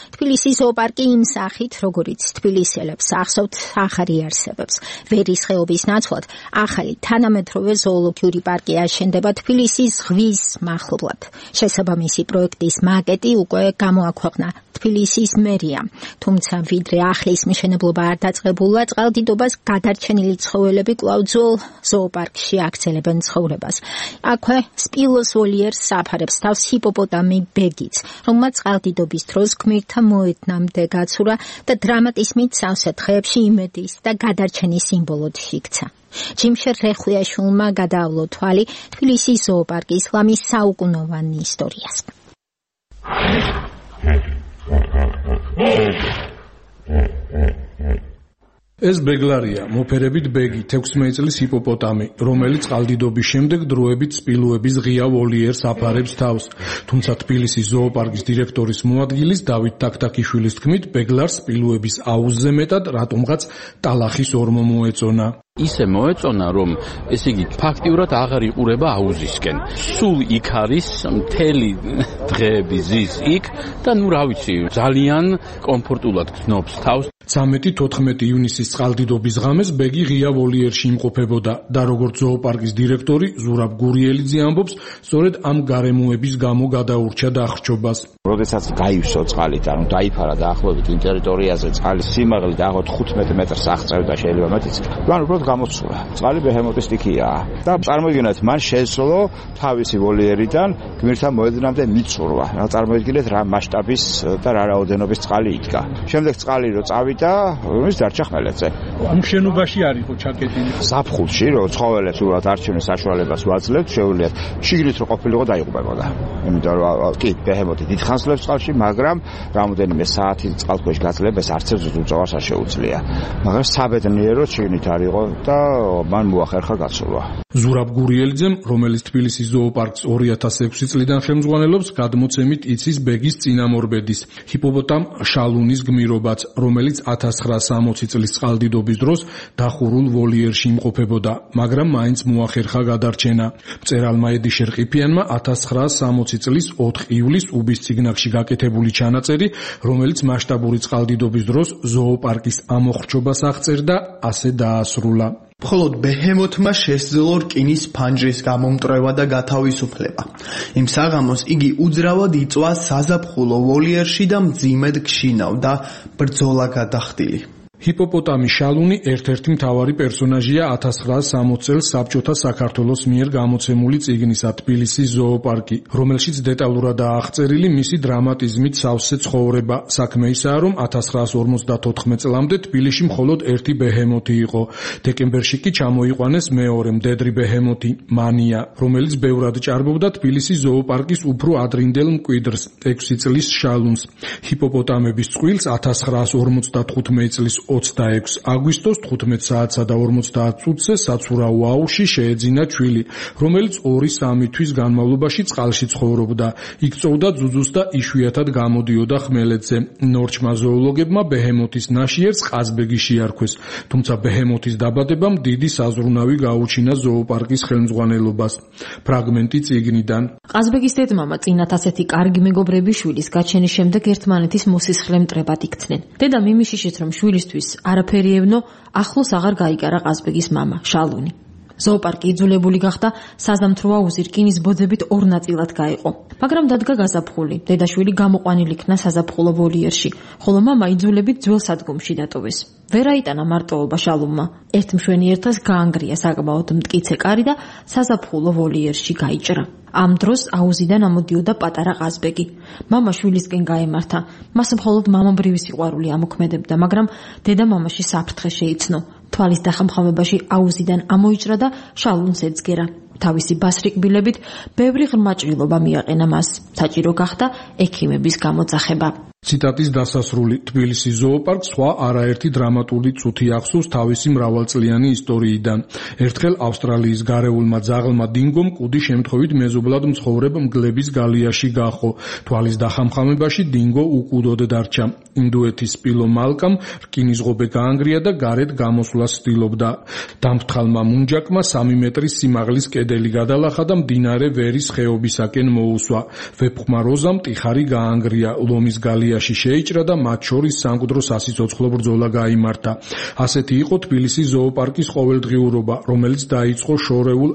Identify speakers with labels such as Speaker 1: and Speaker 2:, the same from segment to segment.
Speaker 1: თბილისის ზოოპარკი იმ სახით, როგორიც თბილისელებს ახსოვთ, ახალი არსებობს. ვერის ხეობის ნაცვლად ახალი თანამედროვე ზოოლოგიური პარკი აშენდება თბილისის ზღვის მახლობლად. შესაბამისი პროექტის მაკეტი უკვე გამოაქვეყნა თბილისის მერიამ. თუმცა ვიდრე ახლის მშენებლობა არ დაწყებულა, წყალდიდობას გადარჩენილი ცხოველები კვლავ ძველ ზოოპარკში აგრძელებენ ცხოვრებას. აქვე სპილოს ვოლიერს საფარებს თავს ჰიპოპოტამი ბეგიც, რომელმაც წყალდიდობის დროს გმირთა მოედნამდე გაცურა და დრამატიზმით სავსე დღეებში იმედის და გადარჩენის სიმბოლოდ იქცა. ჯიმშერ რეხუიაშვილმა გადაავლო თვალი თბილისის ზოოპარკის ლამის საუკუნოვან ისტორიას.
Speaker 2: ეს ბეგლარია, მოფერებით ბეგი, 16 წლის ჰიპოპოტამი, რომელიც წყალდიდობის შემდეგ დროებით სპილოების ღია ვოლიერს აფარებს თავს. თუმცა თბილისის ზოოპარკის დირექტორის მოადგილის დავით თაქთაქიშვილის თქმით, ბეგლარს სპილოების აუზზე მეტად რატომღაც ტალახის ორმო მოეწონა.
Speaker 3: ისე მოეწონა, რომ ესე იგი ფაქტიურად აღარ იყურება აუზისკენ. სულ იქ არის მთელი დღეები ზის იქ და ნუ რა ვიცი, ძალიან კომფორტულად გრძნობს თავს.
Speaker 2: 13-14 ივნისის წყალდიდობის ღამეს ბეგი ღია ვოლიერში იმყოფებოდა და როგორც ზოოპარკის დირექტორი ზურაბ გურიელიძე ამბობს, სწორედ ამ გარემოების გამო გადაურჩა დახრჩობას.
Speaker 4: როდესაც გაივსო წყალით, ანუ დაიფარა დაახლოებით იმ ტერიტორიაზე წყალის სიმაღლე დაახლოებით 15 მეტრს აღწევდა შეიძლება მეტიც. ანუ უბრალოდ გამოცურა. წყალი ბეჰემოტის ტიქიაა და წარმოიდგინეთ, მან შეძლო თავისი ვოლიერიდან გმირთა მოედნამდე მიწურვა. რა წარმოიდგინეთ, რა მასშტაბის და რა რაოდენობის წყალი იდგა. შემდეგ წყალი რო წავიდა, ის დარჩა ხმელეთზე.
Speaker 2: ამ შენობაში არისო ჩაკეტილი.
Speaker 4: ზაფხულში რო ცხოველებს უბრალოდ არჩევნის საშუალებას ვაძლევთ, შეუძლიათ შიგნით რო ყოფილიყო დაიღუპებოდა. იმიტომ რომ კი ბეჰემოტი დიდხანს ძლებს წყალში, მაგრამ რამოდენიმე საათი წყალქვეშ გაძლებას არცერთ უწევას არ შეუძლია. მაგრამ საბედნიეროდ შიგნით არისო და მან მოახერხა გაცურვა.
Speaker 2: ზურაბ გურიელიძემ, რომელიც თბილისის ზოოპარკს 2006 წლიდან ხელმძღვანელობს, გადმოცემით იცის ბეგის წინამორბედის, ჰიპოპოტამ შალუნის გმირობაც, რომელიც 1960 წლის წყალდიდობის დროს დახურულ ვოლიერში იმყოფებოდა, მაგრამ მაინც მოახერხა გადარჩენა. მწერალმა ედიშერ ყიფიანმა 1960 წლის 4 ივლისს უბის წიგნაკში გაკეთებული ჩანაწერი, რომელიც მასშტაბური წყალდიდობის დროს ზოოპარკის ამოხრჩობას აღწერდა, ასე დაასრულა.
Speaker 5: მხოლოდ ბეჰემოთმა შესძლო რკინის ფანჯრის გამომტრევა და გათავისუფლება. იმ საღამოს იგი უძრავად იწვა საზაფხულო ვოლიერში და მძიმედ გშინავდა, ბრძოლა გადახდილი.
Speaker 2: ჰიპოპოტამი შალუნი ერთ-ერთი მთავარი პერსონაჟია 1960 წელს საბჭოთა საქართველოს მიერ გამოცემული წიგნისა თბილისის ზოოპარკი, რომელშიც დეტალურადაა აღწერილი მისი დრამატიზმით სავსე ცხოვრება. საქმე ისაა, რომ 1954 წლამდე თბილისში მხოლოდ ერთი ბეჰემოთი იყო. დეკემბერში კი ჩამოიყვანეს მეორე მდედრი ბეჰემოთი, მანია, რომელიც ბევრად ჭარბობდა თბილისის ზოოპარკის უფრო ადრინდელ მკვიდრს, 6 წლის შალუნს. ჰიპოპოტამების წყვილს 1955 წლის 26 აგვისტოს 15 საათსა და 50 წუთზე საცურაო აუზში შეეძინა ჩვილი, რომელიც 2-3 თვის განმავლობაში წყალში ცხოვრობდა. იქ წოვდა ძუძუს და იშვიათად გამოდიოდა ხმელეთზე. ნორჩმა ზოოლოგებმა ბეჰემოთის ნაშიერს ყაზბეგი შეარქვეს, თუმცა ბეჰემოთის დაბადებამ დიდი საზრუნავი გაუჩინა ზოოპარკის ხელმძღვანელობას. ფრაგმენტი წიგნიდან.
Speaker 6: ყაზბეგის დედმამა წინათ ასეთი კარგი მეგობრები შვილის გაჩენის შემდეგ ერთმანეთის მოსისხლე მტრებად იქცნენ. დედა მიმიშიშით, რომ შვილისთვის არაფერი ევნო, ახლოს აღარ გაიკარა ყაზბეგის მამა, შალუნი. ზოოპარკი იძულებული გახდა საზამთრო აუზი რკინის ბოძებით 2 ნაწილად გაეყო. მაგრამ დადგა გაზაფხული, დედაშვილი გამოყვანილი იქნა საზაფხულო ვოლიერში, ხოლო მამა იძულებით ძველ სადგომში დატოვეს. ვერ აიტანა მარტოობა შალუნმა. ერთ მშვენიერთას გაანგრია საკმაოდ მტკიცე კარი და საზაფხულო ვოლიერში გაიჭრა. ამ დროს აუზიდან ამოდიოდა პატარა ყაზბეგი. მამა შვილისკენ გაემართა. მას მხოლოდ მამამბრივი სიყვარული ამოქმედებდა, მაგრამ დედა მამაში საფრთხე შეიცნო. თვალის დახამხამებაში აუზიდან ამოიჭრა და შალუნს ეძგერა. თავისი ბასრი კბილებით ბევრი ღრმა ჭრილობა მიაყენა მას. საჭირო გახდა ექიმების გამოძახება.
Speaker 2: ციტატის დასასრული. თბილისის ზოოპარკს სხვა არაერთი დრამატული წუთი ახსოვს თავისი მრავალწლიანი ისტორიიდან. ერთხელ ავსტრალიის გარეულმა ძაღლმა დინგომ კუდი შემთხვევით მეზობლად მცხოვრებ მგლების გალიაში გაჰყო. თვალის დახამხამებაში დინგო უკუდოდ დარჩა. ინდუეთის სპილო მალკამ რკინის ღობე გაანგრია და გარეთ გამოსვლას ცდილობდა. დამფრთხალმა მუნჯაკმა 3 მეტრის სიმაღლის კედელი გადალახა და მდინარე ვერის ხეობისაკენ მოუსვა. ვეფხმა როზამ ტიხარი გაანგრია, ლომის გალი იტალიაში შეიჭრა და მათ შორის სამკვდრო სასიცოცხლო ბრძოლა გაიმართა. ასეთი იყო თბილისის ზოოპარკის ყოველდღიურობა, რომელიც დაიწყო შორეულ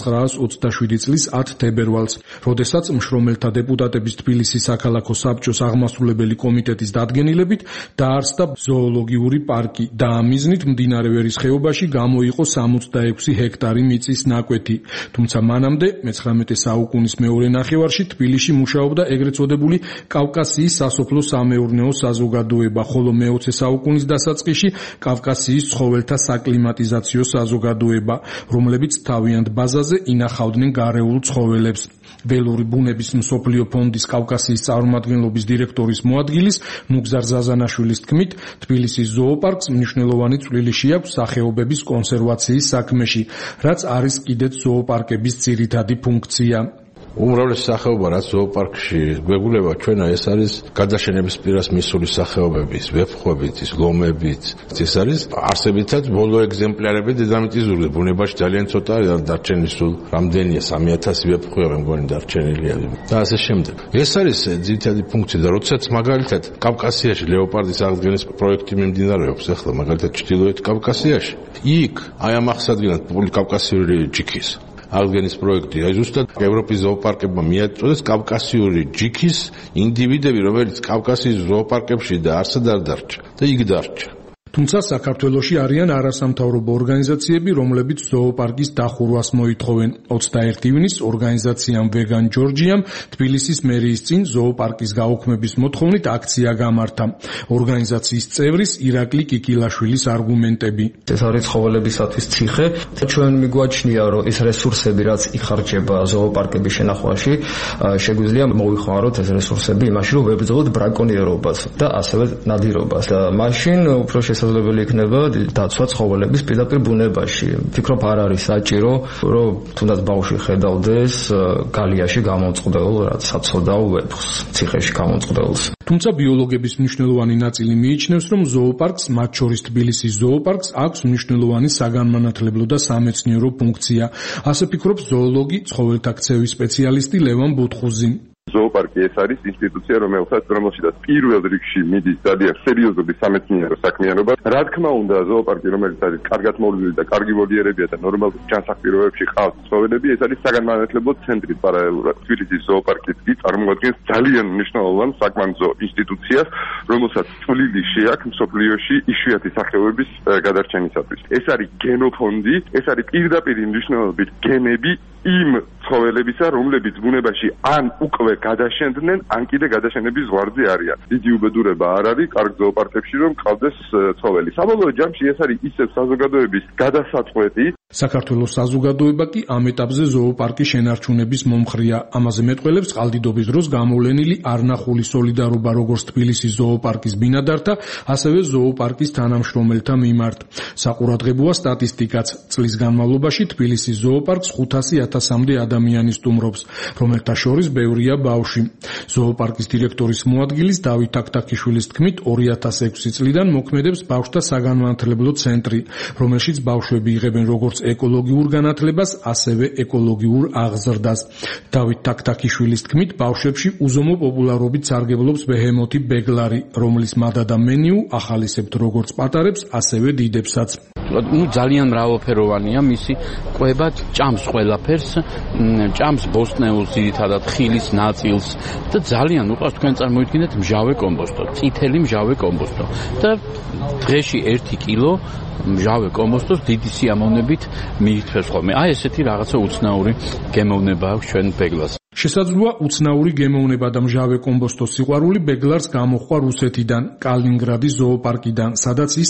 Speaker 2: 1927 წლის 10 თებერვალს, როდესაც მშრომელთა დეპუტატების თბილისის საქალაქო საბჭოს აღმასრულებელი კომიტეტის დადგენილებით დაარსდა ზოოლოგიური პარკი და ამ მიზნით მდინარე ვერის ხეობაში გამოიყო 66 ჰექტარი მიწის ნაკვეთი. თუმცა მანამდე 19 საუკუნის მეორე ნახევარში თბილისში მუშაობდა ეგრეთ წოდებული კავკასიის სასოფლო-სამეურნეო საზოგადოება, ხოლო მე-20 საუკუნის დასაწყისში კავკასიის ცხოველთა საკლიმატიზაციო საზოგადოება, რომლებიც თავიანთ ბაზაზე ინახავდნენ გარეულ ცხოველებს. ველური ბუნების მსოფლიო ფონდის კავკასიის წარმომადგენლობის დირექტორის მოადგილის ნუგზარ ზაზანაშვილის თქმით, თბილისის ზოოპარკს მნიშვნელოვანი წვლილი შეაქვს სახეობების კონსერვაციის საქმეში, რაც არის კიდეც ზოოპარკების ძირითადი ფუნქცია.
Speaker 7: უმრავლესი სახეობა რაც ზოოპარკში გვეგულება ჩვენა ეს არის გადაშენების პირას მისული სახეობების, ვეფხვებით, ლომებით. ეს არის არსებითად ბოლო ეგზემპლარები დედამიწის ბუნებაში ძალიან ცოტა დარჩენილი სულ რამდენია 3000 ვეფხვია მე მგონი დარჩენილია და ასე შემდეგ. ეს არის ძირითადი ფუნქცია და როდესაც მაგალითად კავკასიაში ლეოპარდის აღდგენის პროექტი მიმდინარეობს ახლა მაგალითად ჩრდილოეთ კავკასიაში, იქ აი ამ აღსადგენად კავკასიური ჯიქის აღდგენის პროექტი, აი ზუსტად ევროპის ზოოპარკებმა მიაწოდეს კავკასიური ჯიქის ინდივიდები, რომელიც კავკასიის ზოოპარკებში და არსად არ დარჩა და იქ დარჩა.
Speaker 2: თუმცა საქართველოში არიან არასამთავრობო ორგანიზაციები, რომლებიც ზოოპარკის დახურვას მოითხოვენ. 21 ივნისს ორგანიზაციამ ვეგან ჯორჯიამ თბილისის მერიის წინ ზოოპარკის გაუქმების მოთხოვნით აქცია გამართა. ორგანიზაციის წევრის ირაკლი კიკილაშვილის არგუმენტები.
Speaker 8: ეს არის ცხოველებისათვის ციხე. ჩვენ მიგვაჩნია, რომ ეს რესურსები, რაც იხარჯება ზოოპარკების შენახვაში, შეგვიძლია მოვიხმაროთ ეს რესურსები იმაში, რომ ვებრძოლოთ ბრაკონიერობას და ასევე ნადირობას. და მაშინ უფრო შესაძლებელი იქნება დაცვა ცხოველების პირდაპირ ბუნებაში. ვფიქრობ, არ არის საჭირო, რომ თუნდაც ბავშვი ხედავდეს გალიაში გამოწყდეულ, რაც საცოდავ ვეფხს, ციხეში გამოწყდეულს.
Speaker 2: თუმცა ბიოლოგების მნიშვნელოვანი ნაწილი მიიჩნევს, რომ ზოოპარკს, მათ შორის თბილისის ზოოპარკს, აქვს მნიშვნელოვანი საგანმანათლებლო და სამეცნიერო ფუნქცია. ასე ფიქრობს ზოოლოგი, ცხოველთა ქცევის სპეციალისტი ლევან ბუთხუზი.
Speaker 9: ზოოპარკი ეს არის ინსტიტუცია, რომელშიც პირველ რიგში მიდის ძალიან სერიოზული სამეცნიერო საქმიანობა. რა თქმა უნდა, ზოოპარკი, რომელიც არის კარგად მოვლილი და კარგი ვოლიერებია და ნორმალურ ჯანსაღ პირობებში ყავს ცხოველები, ეს არის საგანმანათლებლო ცენტრი პარალელურად. თბილისის ზოოპარკიც კი წარმოადგენს ძალიან მნიშვნელოვან საკმარო ინსტიტუციას, რომელსაც წვლილი შეაქვს მსოფლიოში იშვიათი სახეობების გადარჩენისათვის. ეს არის გენოფონდი, ეს არის პირდაპირ მნიშვნელობით გენები იმ ცხოველებისა, რომლებიც ბუნებაში ან უკვე გადაშენდნენ, ან კიდე გადაშენების ზღვარზე არიან. დიდი უბედურება არ არის კარგ ზოოპარკებში, რომ ყავდეს ცხოველი. საბოლოო ჯამში ეს არის ისევ საზოგადოების გადასაწყვეტი.
Speaker 2: საქართველოს საზოგადოება კი ამ ეტაპზე ზოოპარკის შენარჩუნების მომხრეა. ამაზე მეტყველებს წყალდიდობის დროს გამოვლენილი არნახული სოლიდარობა როგორც თბილისის ზოოპარკის ბინადართა, ასევე ზოოპარკის თანამშრომელთა მიმართ. საყურადღებოა სტატისტიკაც. წლის განმავლობაში თბილისის ზოოპარკს 500.000-მდე ადამიანი სტუმრობს, რომელთა შორის ბევრია ბავშვი. ზოოპარკის დირექტორის მოადგილის დავით თაქთაქიშვილის თქმით, 2006 წლიდან მოქმედებს ბავშვთა საგანმანათლებლო ცენტრი, რომელშიც ბავშვები იღებენ როგორც ეკოლოგიურ განათლებას, ასევე ეკოლოგიურ აღზრდას. დავით თაქთაქიშვილის თქმით, ბავშვებში უზომო პოპულარობით სარგებლობს ბეჰემოთი ბეგლარი, რომლის მადა და მენიუ ახალისებთ როგორც პატარებს, ასევე დიდებსაც.
Speaker 3: ძალიან მრავალფეროვანია მისი კვება, ჭამს ყველაფერს, ჭამს ბოსტნეულს, ძირითადად ხილის ნაწილს და ძალიან უყვარს, თქვენ წარმოიდგინეთ, მჟავე კომბოსტო, წითელი მჟავე კომბოსტო და დღეში 1 კილო მჟავე კომბოსტოს დიდი სიამოვნებით მიირთმევს ხოლმე. აი ესეთი რაღაცა უცნაური გემოვნება აქვს ჩვენ ბეგლას.
Speaker 2: შესაძლოა უცნაური გემოვნება და მჟავე კომბოსტოს სიყვარული ბეგლარს გამოჰყვა რუსეთიდან, კალინინგრადის ზოოპარკიდან, სადაც ის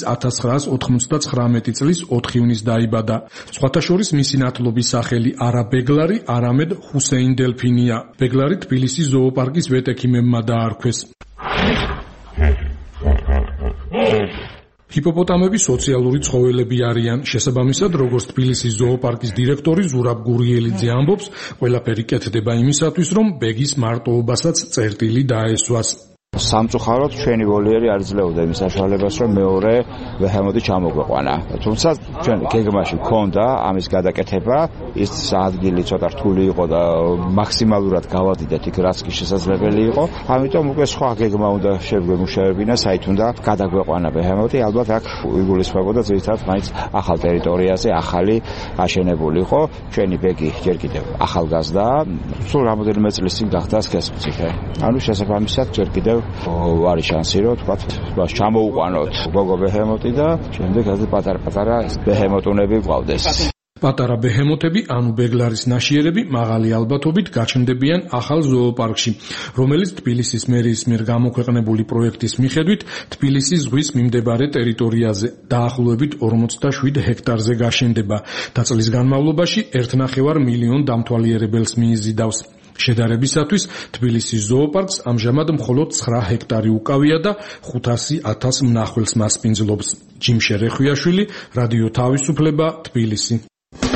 Speaker 2: 1999 წლის 4 ივნისს დაიბადა. სხვათა შორის მისი ნათლობის სახელი არა ბეგლარი, არამედ ჰუსეინ დელფინია. ბეგლარი თბილისის ზოოპარკის ვეტექიმებმა დაარქვეს. ჰიპოპოტამები სოციალური ცხოველები არიან. შესაბამისად, როგორც თბილისის ზოოპარკის დირექტორი ზურაბ გურიელიძე ამბობს, ყველაფერი კეთდება იმისათვის, რომ ბეგის მარტოობასაც წერტილი დაესვას.
Speaker 4: სამწუხაროდ ჩვენი ვოლიერი არ იძლეოდა იმ საშუალებას, რომ მეორე ბეჰემოთი ჩამოგვეყვანა. თუმცა ჩვენ გეგმაში გქონდა ამის გადაკეთება, ის ადგილი ცოტა რთული იყო და მაქსიმალურად გავადიდეთ იქ რაც კი შესაძლებელი იყო. ამიტომ უკვე სხვა გეგმა უნდა შეგვემუშავებინა, საით უნდა გადაგვეყვანა ბეჰემოთი, ალბათ აქ იგულისხმებოდა ძირითადად მაინც ახალ ტერიტორიაზე, ახალი აშენებული იყო. ჩვენი ბეგი ჯერ კიდევ ახალგაზრდა, სულ რამოდენიმე წლის წინ გახდა სქესმწიფე. ანუ შესაბამისად ჯერ კიდევ არის შანსი, რომ თქვათ, ჩამოუყვანოთ გოგო ბეჰემოთი და შემდეგ ასე პატარ-პატარა ბეჰემოტუნები გვყავდეს.
Speaker 2: პატარა ბეჰემოთები, ანუ ბეგლარის ნაშიერები, მაღალი ალბათობით გაჩნდებიან ახალ ზოოპარკში, რომელიც თბილისის მერიის მიერ გამოქვეყნებული პროექტის მიხედვით თბილისის ზღვის მიმდებარე ტერიტორიაზე დაახლოებით 47 ჰექტარზე გაშენდება და წლის განმავლობაში 1,5 მილიონ დამთვალიერებელს მიიზიდავს. შედარებისათვის თბილისის ზოოპარკს ამჟამად მხოლოდ 9 ჰექტარი უკავია და 500,000 მნახველს მასპინძლობს. ჯიმშე რეხვიაშვილი, რადიო თავისუფლება, თბილისი.